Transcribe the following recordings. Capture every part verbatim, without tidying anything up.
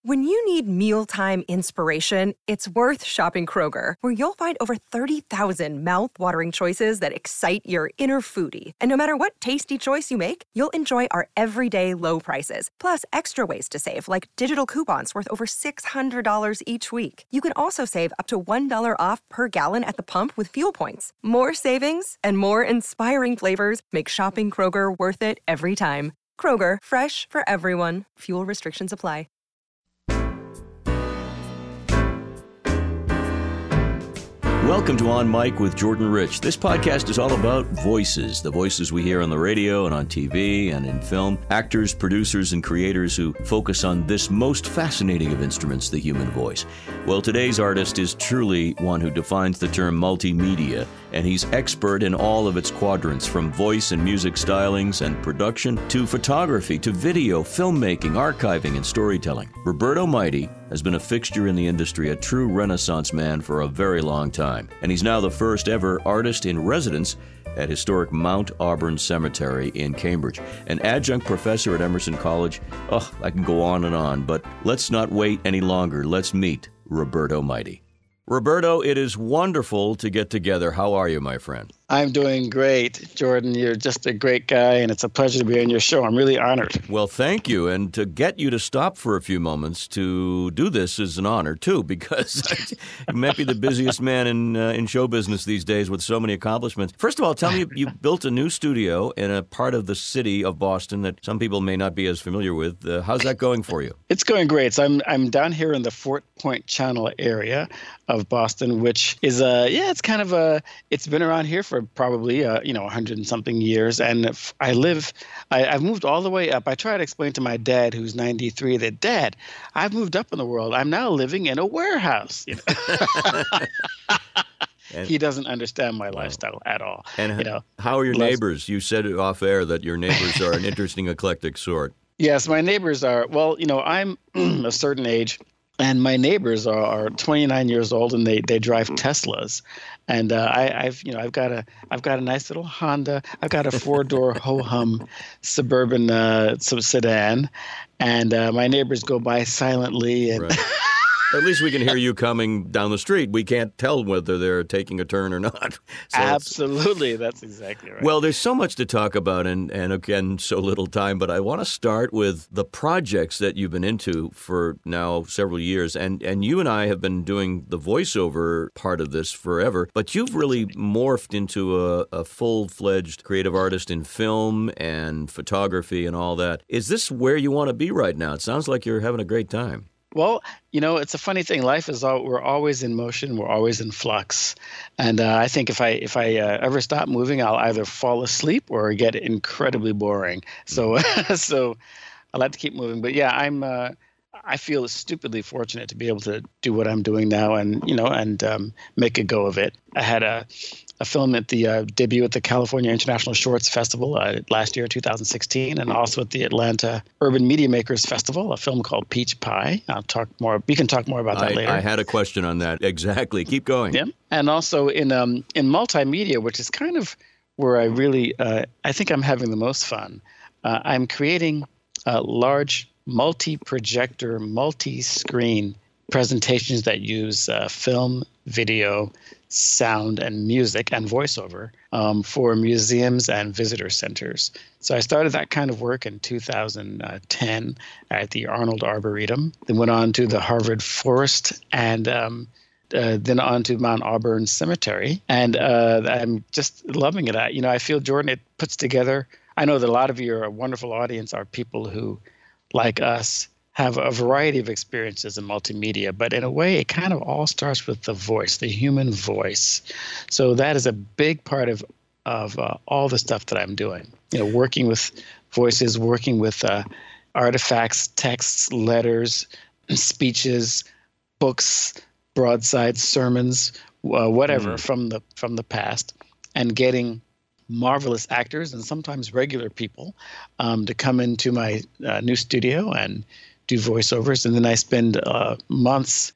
When you need mealtime inspiration, it's worth shopping Kroger, where you'll find over thirty thousand mouth-watering choices that excite your inner foodie. And no matter what tasty choice you make, you'll enjoy our everyday low prices, plus extra ways to save, like digital coupons worth over six hundred dollars each week. You can also save up to one dollar off per gallon at the pump with fuel points. More savings and more inspiring flavors make shopping Kroger worth it every time. Kroger, fresh for everyone. Fuel restrictions apply. Welcome to On Mic with Jordan Rich. This podcast is all about voices, the voices we hear on the radio and on T V and in film, actors, producers, and creators who focus on this most fascinating of instruments, the human voice. Well, today's artist is truly one who defines the term multimedia, and he's expert in all of its quadrants, from voice and music stylings and production to photography to video, filmmaking, archiving, and storytelling. Roberto Maiti has been a fixture in the industry, a true Renaissance man for a very long time. And he's now the first ever artist in residence at historic Mount Auburn Cemetery in Cambridge. An adjunct professor at Emerson College. Oh, I can go on and on, but let's not wait any longer. Let's meet Roberto Maiti. Roberto, it is wonderful to get together. How are you, my friend? I'm doing great, Jordan. You're just a great guy, and it's a pleasure to be on your show. I'm really honored. Well, thank you. And to get you to stop for a few moments to do this is an honor, too, because you might be the busiest man in uh, in show business these days with so many accomplishments. First of all, tell me, you built a new studio in a part of the city of Boston that some people may not be as familiar with. Uh, how's that going for you? It's going great. So I'm I'm down here in the Fort Point Channel area of Boston, which is a, yeah, it's kind of a, it's been around here for probably, uh, you know, a hundred and something years. And if I live, I, I've moved all the way up. I try to explain to my dad, who's ninety-three, that, Dad, I've moved up in the world. I'm now living in a warehouse. You know? And he doesn't understand my lifestyle at all. And you know, how are your neighbors? You said it off air that your neighbors are an interesting, eclectic sort. Yes, my neighbors are, well, you know, I'm a certain age. And my neighbors are, are twenty-nine years old, and they, they drive Teslas, and uh, I, I've you know I've got a I've got a nice little Honda. I've got a four door ho hum suburban uh, sedan, and uh, my neighbors go by silently. And right. At least we can hear you coming down the street. We can't tell whether they're taking a turn or not. So absolutely, that's exactly right. Well, there's so much to talk about, and, and again, so little time, but I want to start with the projects that you've been into for now several years, and, and you and I have been doing the voiceover part of this forever, but you've really morphed into a, a full-fledged creative artist in film and photography and all that. Is this where you want to be right now? It sounds like you're having a great time. Well, you know, it's a funny thing. Life is all, we're always in motion. We're always in flux. And uh, I think if I if I uh, ever stop moving, I'll either fall asleep or get incredibly boring. So so I like to keep moving. But yeah, I'm uh, I feel stupidly fortunate to be able to do what I'm doing now and, you know, and um, make a go of it. I had a a film at the uh, debut at the California International Shorts Festival uh, last year, two thousand sixteen, and also at the Atlanta Urban Media Makers Festival, a film called Peach Pie. I'll talk more. We can talk more about that I, later. I had a question on that. Exactly. Keep going. Yeah. And also in um, in multimedia, which is kind of where I really, uh, I think I'm having the most fun. Uh, I'm creating uh, large multi-projector, multi-screen presentations that use uh, film, video, sound, and music and voiceover um, for museums and visitor centers. So I started that kind of work in two thousand ten at the Arnold Arboretum, then went on to the Harvard Forest, and um, uh, then on to Mount Auburn Cemetery. And uh, I'm just loving it. I, you know, I feel, Jordan, it puts together, I know that a lot of you are a wonderful audience, are people who, like us, have a variety of experiences in multimedia, but in a way, it kind of all starts with the voice, the human voice. So that is a big part of of uh, all the stuff that I'm doing. You know, working with voices, working with uh, artifacts, texts, letters, speeches, books, broadsides, sermons, uh, whatever mm. from the from the past, and getting marvelous actors and sometimes regular people um, to come into my uh, new studio and do voiceovers. And then I spend uh, months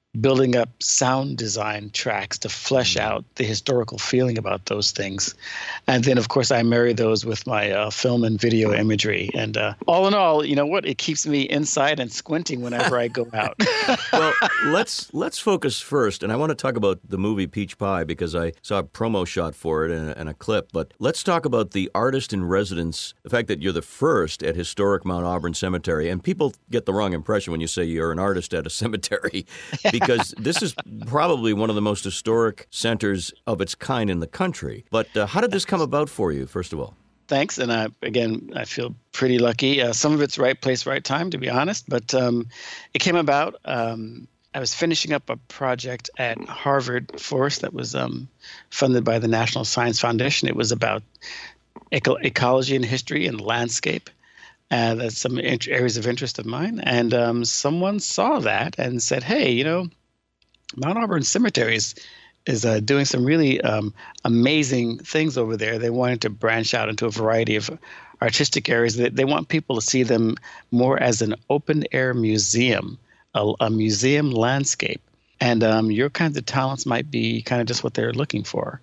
building up sound design tracks to flesh out the historical feeling about those things. And then, of course, I marry those with my uh, film and video imagery. And uh, all in all, you know what? It keeps me inside and squinting whenever I go out. Well, let's let's focus first. And I want to talk about the movie Peach Pie because I saw a promo shot for it and a, and a clip. But let's talk about the artist in residence, the fact that you're the first at historic Mount Auburn Cemetery. And people get the wrong impression when you say you're an artist at a cemetery. Because this is probably one of the most historic centers of its kind in the country. But uh, how did this come about for you, first of all? Thanks. And uh, again, I feel pretty lucky. Uh, some of it's right place, right time, to be honest. But um, it came about. Um, I was finishing up a project at Harvard Forest that was um, funded by the National Science Foundation. It was about eco- ecology and history and landscape. Uh, that's some int- areas of interest of mine. And um, someone saw that and said, hey, you know, Mount Auburn Cemetery is, is uh, doing some really um, amazing things over there. They wanted to branch out into a variety of artistic areas. They, they want people to see them more as an open-air museum, a, a museum landscape. And um, your kinds of talents might be kind of just what they're looking for.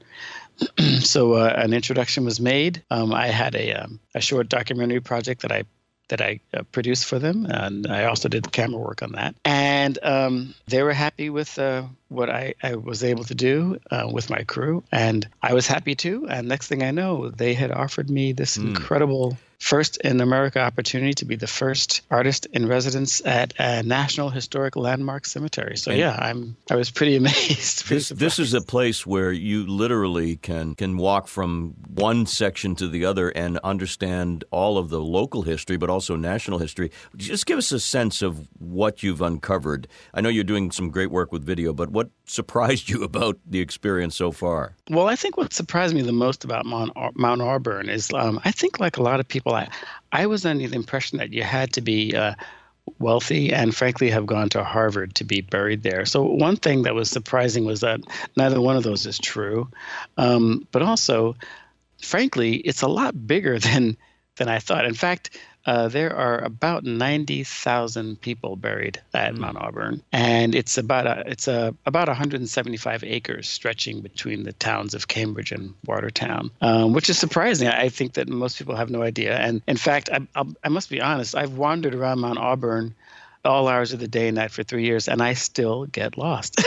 So uh, an introduction was made. Um, I had a, um, a short documentary project that I that I uh, produced for them, and I also did the camera work on that. And um, they were happy with uh, what I, I was able to do uh, with my crew, and I was happy too. And next thing I know, they had offered me this mm. incredible first in America opportunity to be the first artist in residence at a National Historic Landmark Cemetery. So and yeah, I'm I was pretty amazed. Pretty this, this is a place where you literally can can walk from one section to the other and understand all of the local history, but also national history. Just give us a sense of what you've uncovered. I know you're doing some great work with video, but what surprised you about the experience so far? Well, I think what surprised me the most about Mount, Mount Auburn is um, I think like a lot of people, I, I was under the impression that you had to be uh, wealthy and frankly have gone to Harvard to be buried there. So one thing that was surprising was that neither one of those is true. Um, but also, frankly, it's a lot bigger than, than I thought. In fact, Uh, there are about ninety thousand people buried at mm. Mount Auburn, and it's about a, it's a, about one hundred seventy-five acres stretching between the towns of Cambridge and Watertown, um, which is surprising. I think that most people have no idea. And in fact, I, I'll, I must be honest, I've wandered around Mount Auburn all hours of the day and night for three years, and I still get lost.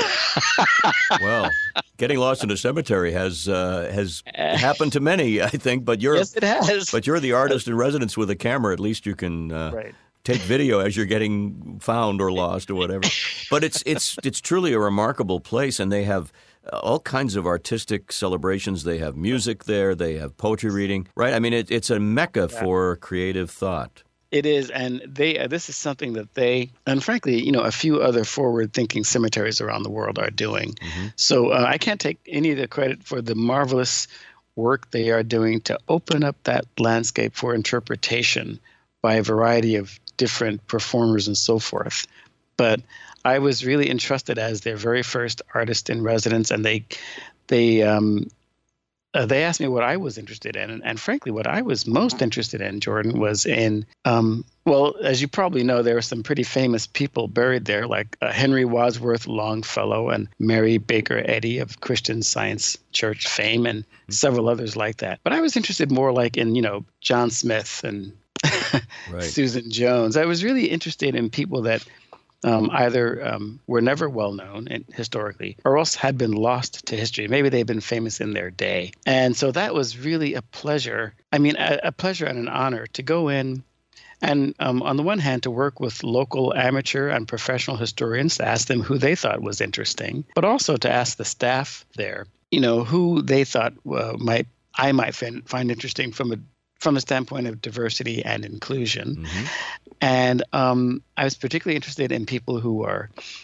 Well, getting lost in a cemetery has uh, has happened to many, I think. But you're yes, it has. But you're the artist in residence with a camera. At least you can uh, right. take video as you're getting found or lost or whatever. But it's it's it's truly a remarkable place, and they have all kinds of artistic celebrations. They have music there. They have poetry reading. Right? I mean, it, it's a mecca yeah. for creative thought. It is, and they. Uh, this is something that they, and frankly, you know, a few other forward-thinking cemeteries around the world are doing. Mm-hmm. So uh, I can't take any of the credit for the marvelous work they are doing to open up that landscape for interpretation by a variety of different performers and so forth. But I was really entrusted as their very first artist in residence, and they, they. Um, Uh, they asked me what I was interested in. And, and frankly, what I was most interested in, Jordan, was in, um, well, as you probably know, there are some pretty famous people buried there, like uh, Henry Wadsworth Longfellow and Mary Baker Eddy of Christian Science Church fame and mm-hmm. several others like that. But I was interested more like in, you know, John Smith and right. Susan Jones. I was really interested in people that Um, either um, were never well known in, historically, or else had been lost to history. Maybe they'd been famous in their day. And so that was really a pleasure. I mean, a, a pleasure and an honor to go in and, um, on the one hand, to work with local amateur and professional historians to ask them who they thought was interesting, but also to ask the staff there, you know, who they thought uh, might I might find, find interesting from a from a standpoint of diversity and inclusion. Mm-hmm. And um, I was particularly interested in people who are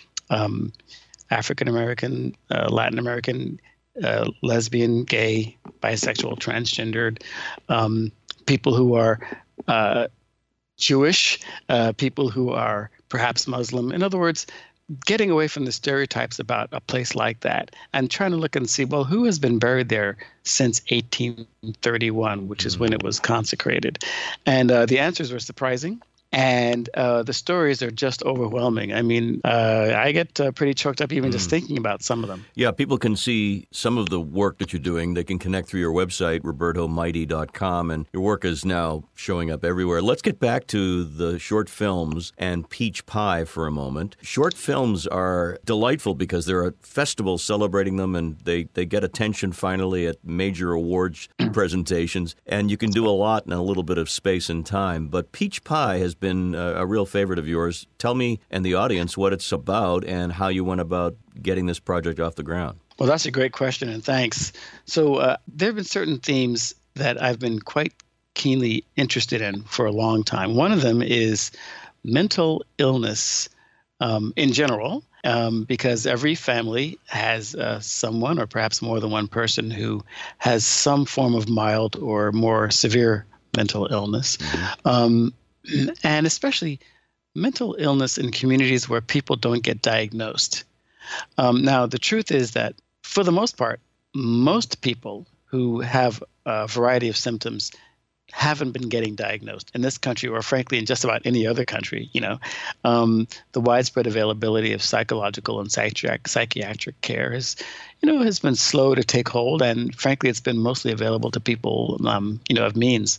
um, African-American, uh, Latin American, uh, lesbian, gay, bisexual, transgendered, um, people who are uh, Jewish, uh, people who are perhaps Muslim. In other words, getting away from the stereotypes about a place like that and trying to look and see, well, who has been buried there since eighteen thirty-one, which is when it was consecrated? And uh, the answers were surprising. And uh, the stories are just overwhelming. I mean, uh, I get uh, pretty choked up even mm. just thinking about some of them. Yeah, people can see some of the work that you're doing. They can connect through your website, roberto mighty dot com, and your work is now showing up everywhere. Let's get back to the short films and Peach Pie for a moment. Short films are delightful because there are festivals celebrating them, and they, they get attention finally at major awards presentations, and you can do a lot in a little bit of space and time. But Peach Pie has been a, a real favorite of yours. Tell me and the audience what it's about and how you went about getting this project off the ground. Well, that's a great question, and thanks. So uh, there have been certain themes that I've been quite keenly interested in for a long time. One of them is mental illness um, in general, um, because every family has uh, someone or perhaps more than one person who has some form of mild or more severe mental illness. Mm-hmm. Um, and especially mental illness in communities where people don't get diagnosed. Um, now, the truth is that for the most part, most people who have a variety of symptoms haven't been getting diagnosed in this country, or frankly, in just about any other country. You know, um, the widespread availability of psychological and psychiatric, psychiatric care has, you know, has been slow to take hold, and frankly, it's been mostly available to people, um, you know, of means.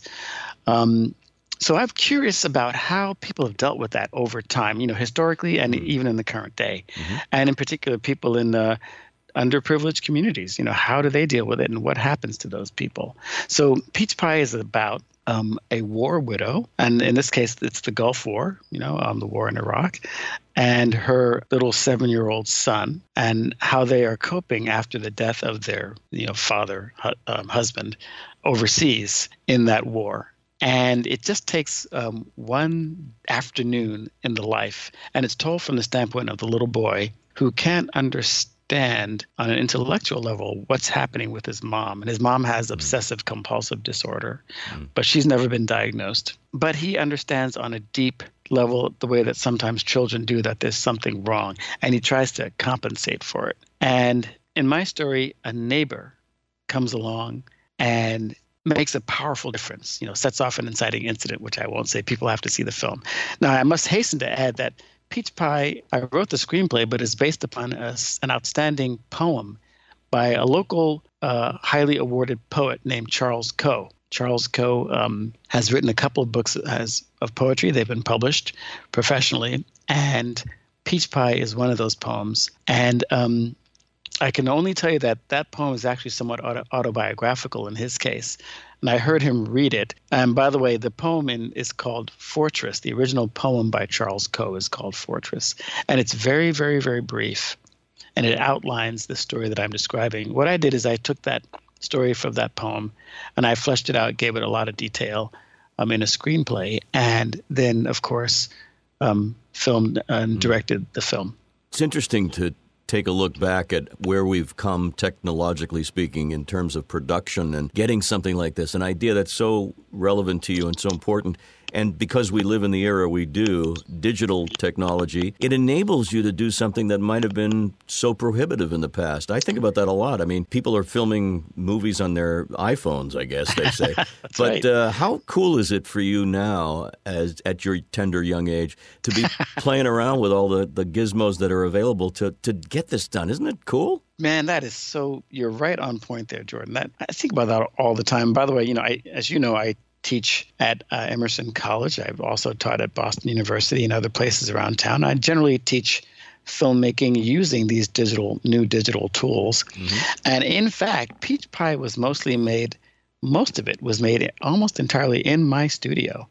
Um, so I'm curious about how people have dealt with that over time, you know, historically and even in the current day, mm-hmm. and in particular, people in uh, underprivileged communities. You know, how do they deal with it, and what happens to those people? So Peach Pie is about um, a war widow, and in this case, it's the Gulf War, you know, um, the war in Iraq, and her little seven-year-old son, and how they are coping after the death of their, you know, father, hu- um, husband, overseas in that war. And it just takes um, one afternoon in the life, and it's told from the standpoint of the little boy who can't understand on an intellectual level what's happening with his mom. And his mom has obsessive compulsive disorder, mm. but she's never been diagnosed. But he understands on a deep level the way that sometimes children do, that there's something wrong, and he tries to compensate for it. And in my story, a neighbor comes along and makes a powerful difference, you know, sets off an inciting incident, which I won't say. People have to see the film. Now, I must hasten to add that Peach Pie, I wrote the screenplay, but is based upon a, an outstanding poem by a local uh, highly awarded poet named Charles Coe. Charles Coe um, has written a couple of books as, of poetry. They've been published professionally, and Peach Pie is one of those poems. And um, I can only tell you that that poem is actually somewhat auto- autobiographical in his case. And I heard him read it. And by the way, the poem in, is called Fortress. The original poem by Charles Coe is called Fortress. And it's very, very, very brief. And it outlines the story that I'm describing. What I did is I took that story from that poem and I fleshed it out, gave it a lot of detail um, in a screenplay, and then, of course, um, filmed and directed the film. It's interesting to take a look back at where we've come technologically speaking in terms of production and getting something like this, an idea that's so relevant to you and so important. And because we live in the era we do, digital technology, it enables you to do something that might have been so prohibitive in the past. I think about that a lot. I mean, people are filming movies on their iPhones, I guess they say. But right. uh, how cool is it for you now, as at your tender young age, to be playing around with all the, the gizmos that are available to, to get this done? Isn't it cool? Man, that is so, you're right on point there, Jordan. That, I think about that all the time. By the way, you know, I, as you know, I teach at uh, Emerson College. I've also taught at Boston University and other places around town. I generally teach filmmaking using these digital, new digital tools. Mm-hmm. And in fact, Peach Pie was mostly made, most of it was made almost entirely in my studio.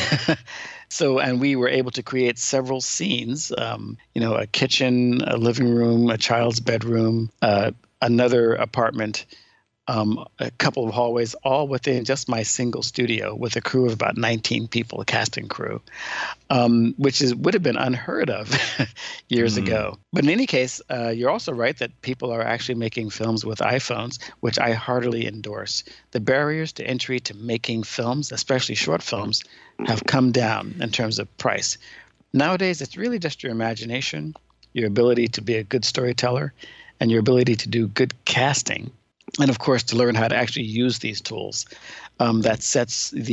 So, and we were able to create several scenes, um, you know, a kitchen, a living room, a child's bedroom, uh, another apartment, Um, a couple of hallways, all within just my single studio with a crew of about nineteen people, a casting crew, um, which is would have been unheard of years mm. ago. But in any case, uh, you're also right that people are actually making films with iPhones, which I heartily endorse. The barriers to entry to making films, especially short films, have come down in terms of price. Nowadays, it's really just your imagination, your ability to be a good storyteller, and your ability to do good casting. And of course, to learn how to actually use these tools, um, that sets the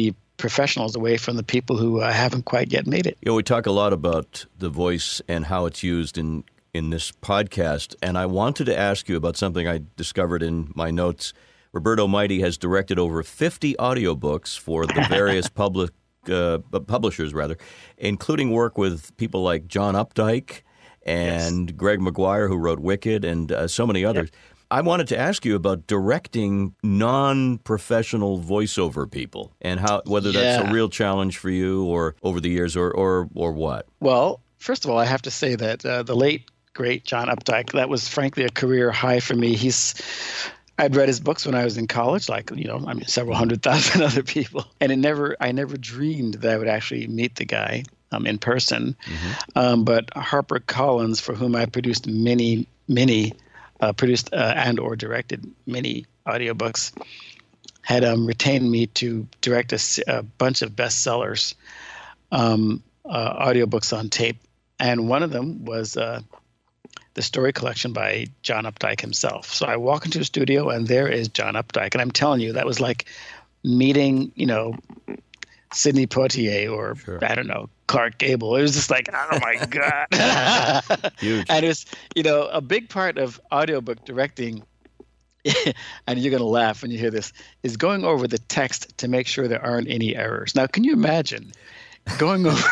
professionals away from the people who uh, haven't quite yet made it. You know, we talk a lot about the voice and how it's used in, in this podcast, and I wanted to ask you about something I discovered in my notes. Roberto Maiti has directed over fifty audiobooks for the various public uh, publishers, rather, including work with people like John Updike and yes. Greg Maguire, who wrote Wicked, and uh, so many others. Yep. I wanted to ask you about directing non-professional voiceover people and how whether yeah. that's a real challenge for you or over the years or or, or what. Well, first of all, I have to say that uh, the late, great John Updike, that was frankly a career high for me. He's I'd read his books when I was in college, like, you know, I mean, several hundred thousand other people. And it never, I never dreamed that I would actually meet the guy um, in person. Mm-hmm. Um, but Harper Collins, for whom I produced many, many Uh, produced uh, and or directed many audiobooks, had um, retained me to direct a, a bunch of bestsellers, um, uh, audiobooks on tape. And one of them was uh, the story collection by John Updike himself. So I walk into a studio and there is John Updike. And I'm telling you, that was like meeting, you know, Sidney Poitier or, sure. I don't know, Clark Gable. It was just like, oh, my God. Huge. And it's, you know, a big part of audiobook directing, and you're going to laugh when you hear this, is going over the text to make sure there aren't any errors. Now, can you imagine going over...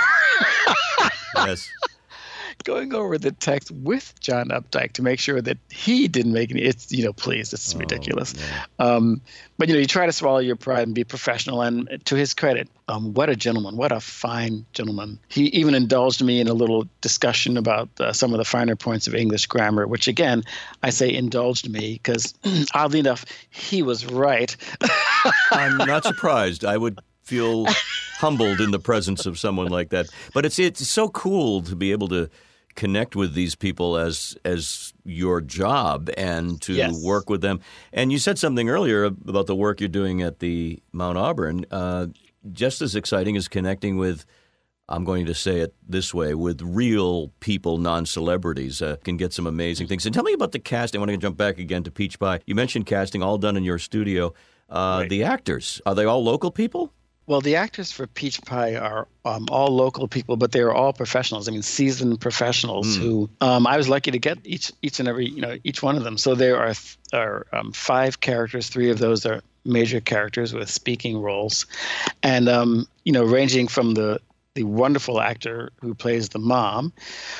Yes. Going over the text with John Updike to make sure that he didn't make any, it's, you know, please, this is oh, ridiculous. Yeah. Um, but, you know, you try to swallow your pride and be professional. And to his credit, um, what a gentleman, what a fine gentleman. He even indulged me in a little discussion about uh, some of the finer points of English grammar, which, again, I say indulged me because, oddly enough, he was right. I'm not surprised. I would feel humbled in the presence of someone like that. But it's it's so cool to be able to connect with these people as as your job and to yes. work with them. And you said something earlier about the work you're doing at the Mount Auburn. Uh, just as exciting as connecting with, I'm going to say it this way, with real people, non-celebrities, uh, can get some amazing things. And tell me about the casting. I want to jump back again to Peach Pie. You mentioned casting, all done in your studio. Uh, right. The actors, are they all local people? Well, the actors for Peach Pie are um, all local people, but they are all professionals. I mean, seasoned professionals mm. who um, I was lucky to get each each and every, you know, each one of them. So there are are um, five characters. Three of those are major characters with speaking roles, and um, you know, ranging from the the wonderful actor who plays the mom,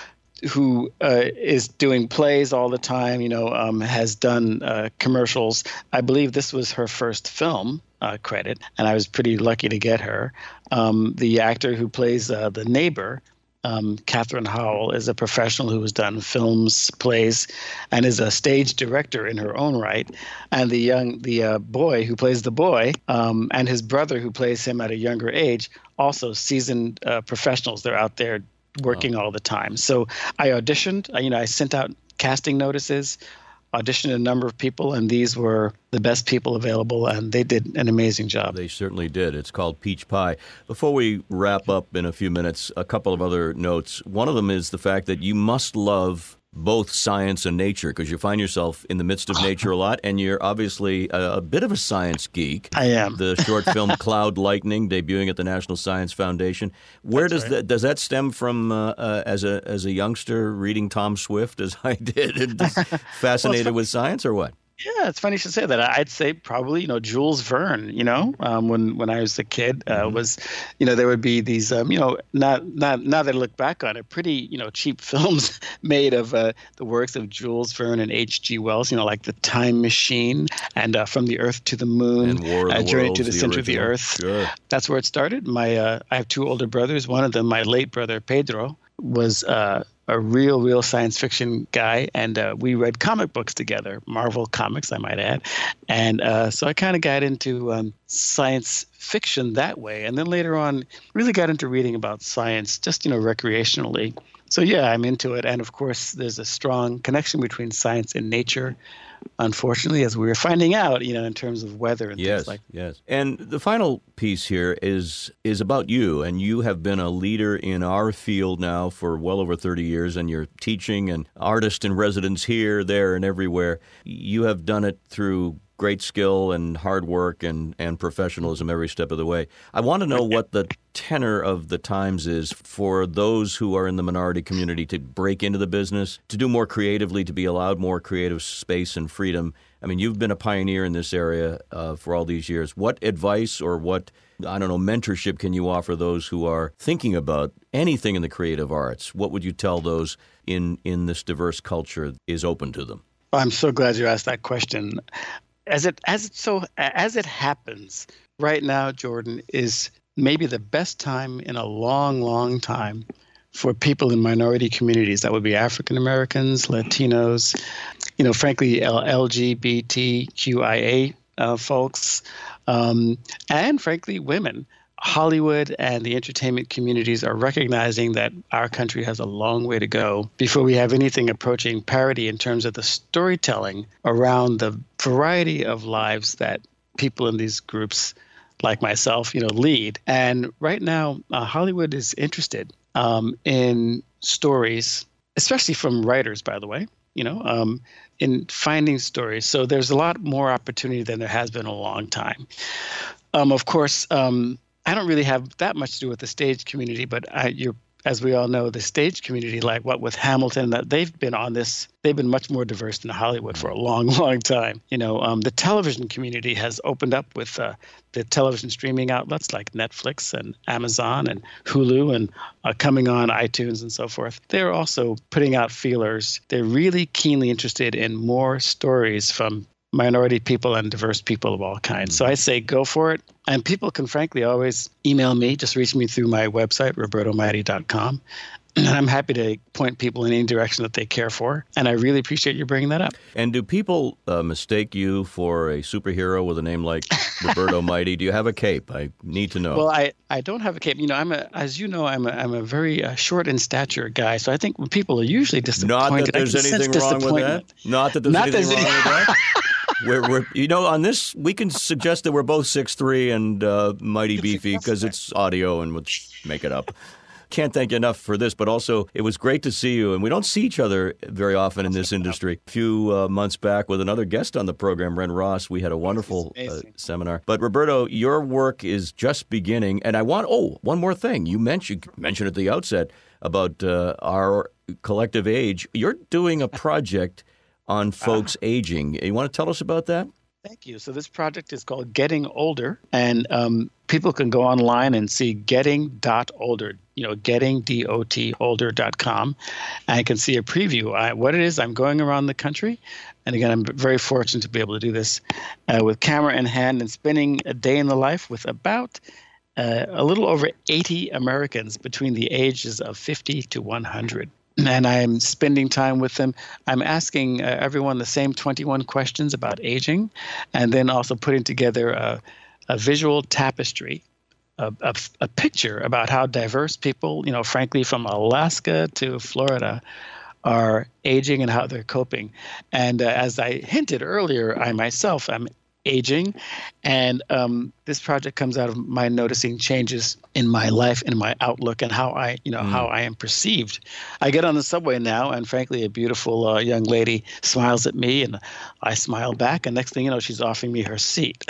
who uh, is doing plays all the time, you know, um, has done uh, commercials. I believe this was her first film uh, credit, and I was pretty lucky to get her. Um, the actor who plays uh, the neighbor, um, Catherine Howell, is a professional who has done films, plays, and is a stage director in her own right. And the young, the uh, boy who plays the boy, um, and his brother who plays him at a younger age, also seasoned uh, professionals. They're out there working all the time. So I auditioned, you know, I sent out casting notices, auditioned a number of people, and these were the best people available, and they did an amazing job. They certainly did. It's called Peach Pie. Before we wrap up in a few minutes, a couple of other notes. One of them is the fact that you must love both science and nature, because you find yourself in the midst of nature a lot, and you're obviously a, a bit of a science geek. I am. The short film Cloud Lightning, debuting at the National Science Foundation. Where That's does right. that does that stem from? Uh, uh, as a as a youngster reading Tom Swift, as I did, and just fascinated well, with science, or what? Yeah, it's funny you should say that. I'd say probably, you know, Jules Verne, you know, um, when, when I was a kid, uh, mm-hmm. was, you know, there would be these, um, you know, not, not, now that I look back on it, pretty, you know, cheap films made of uh, the works of Jules Verne and H G Wells, you know, like The Time Machine and uh, From the Earth to the Moon, and War of uh, the Journey Worlds, to the, the Center original. of the Earth. Sure. That's where it started. My, uh, I have two older brothers. One of them, my late brother, Pedro, was uh, a real, real science fiction guy, and uh, we read comic books together, Marvel comics, I might add. And uh, so I kind of got into um, science fiction that way, and then later on really got into reading about science just, you know, recreationally. So yeah, I'm into it. And of course, there's a strong connection between science and nature, unfortunately, as we were finding out, you know, in terms of weather and yes, things like that. Yes, yes. And the final piece here is is about you, and you have been a leader in our field now for well over thirty years, and you're teaching and artist in residence here, there, and everywhere. You have done it through great skill and hard work and, and professionalism every step of the way. I want to know what the tenor of the times is for those who are in the minority community to break into the business, to do more creatively, to be allowed more creative space and freedom. I mean, you've been a pioneer in this area uh, for all these years. What advice or what, I don't know, mentorship can you offer those who are thinking about anything in the creative arts? What would you tell those in, in this diverse culture is open to them? I'm so glad you asked that question. As it as it so as it happens, right now, Jordan, is maybe the best time in a long, long time for people in minority communities. That would be African Americans, Latinos, you know, frankly, L G B T Q I A uh, folks, um, and frankly, women. Hollywood and the entertainment communities are recognizing that our country has a long way to go before we have anything approaching parity in terms of the storytelling around the variety of lives that people in these groups like myself, you know, lead. And right now, uh, Hollywood is interested um, in stories, especially from writers, by the way, you know, um, in finding stories. So there's a lot more opportunity than there has been in a long time. Um, of course, um, I don't really have that much to do with the stage community, but I, you're, as we all know, the stage community, like what with Hamilton, that they've been on this, they've been much more diverse than Hollywood for a long, long time. You know, um, the television community has opened up with uh, the television streaming outlets like Netflix and Amazon and Hulu and uh, coming on iTunes and so forth. They're also putting out feelers. They're really keenly interested in more stories from minority people and diverse people of all kinds. So I say go for it. And people can frankly always email me. Just reach me through my website, roberto mighty dot com. And I'm happy to point people in any direction that they care for. And I really appreciate you bringing that up. And do people uh, mistake you for a superhero with a name like Roberto Mighty? Do you have a cape? I need to know. Well, I, I don't have a cape. You know, I'm a, as you know, I'm a, I'm a very uh, short in stature guy. So I think when people are usually disappointed, Not that there's anything wrong with that. Not that there's Not anything there's wrong with that. We're, we're, you know, on this, we can suggest that we're both six three and uh, mighty beefy because it's audio and we'll make it up. Can't thank you enough for this, but also it was great to see you. And we don't see each other very often in this industry. A few uh, months back with another guest on the program, Ren Ross, we had a wonderful uh, seminar. But Roberto, your work is just beginning. And I want, oh, one more thing. You mentioned, mentioned at the outset about uh, our collective age. You're doing a project on folks uh, aging. You want to tell us about that? Thank you. So this project is called Getting Older, and um, people can go online and see getting dot older, you know, getting, D O T, older dot com, and I can see a preview. I, what it is, I'm going around the country, and again, I'm very fortunate to be able to do this uh, with camera in hand and spending a day in the life with about uh, a little over eighty Americans between the ages of fifty to one hundred. And I'm spending time with them. I'm asking uh, everyone the same twenty-one questions about aging, and then also putting together a, a visual tapestry, a, a, a picture about how diverse people, you know, frankly, from Alaska to Florida, are aging and how they're coping. And uh, as I hinted earlier, I myself am aging, and um, this project comes out of my noticing changes in my life, in my outlook, and how I, you know, mm. how I am perceived. I get on the subway now, and frankly, a beautiful uh, young lady smiles at me, and I smile back, and next thing you know, she's offering me her seat.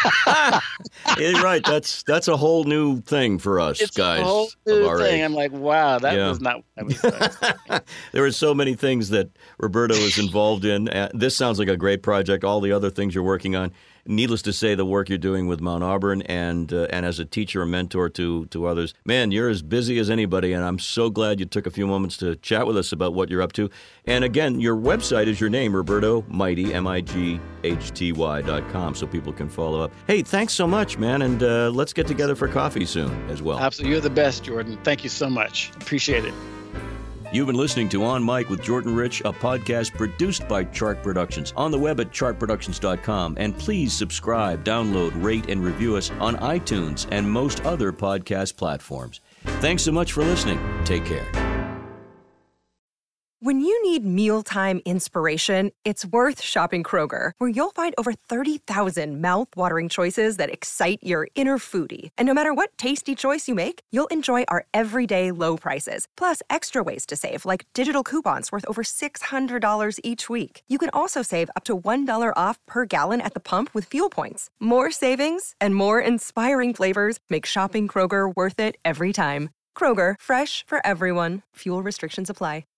Yeah, right. That's that's a whole new thing for us, it's guys. It's a whole new thing. Age. I'm like, wow, that yeah. was not what I was expecting. There are so many things that Roberto is involved in. Uh, this sounds like a great project. All the other things you're working on. Needless to say, the work you're doing with Mount Auburn and uh, and as a teacher, a mentor to to others, man, you're as busy as anybody, and I'm so glad you took a few moments to chat with us about what you're up to. And again, your website is your name, Roberto Mighty, M I G H T Y dot com, so people can follow up. Hey, thanks so much, man, and uh, let's get together for coffee soon as well. Absolutely. You're the best, Jordan. Thank you so much. Appreciate it. You've been listening to On Mic with Jordan Rich, a podcast produced by Chart Productions, on the web at chart productions dot com. And please subscribe, download, rate, and review us on iTunes and most other podcast platforms. Thanks so much for listening. Take care. When you need mealtime inspiration, it's worth shopping Kroger, where you'll find over thirty thousand mouth-watering choices that excite your inner foodie. And no matter what tasty choice you make, you'll enjoy our everyday low prices, plus extra ways to save, like digital coupons worth over six hundred dollars each week. You can also save up to one dollar off per gallon at the pump with fuel points. More savings and more inspiring flavors make shopping Kroger worth it every time. Kroger, fresh for everyone. Fuel restrictions apply.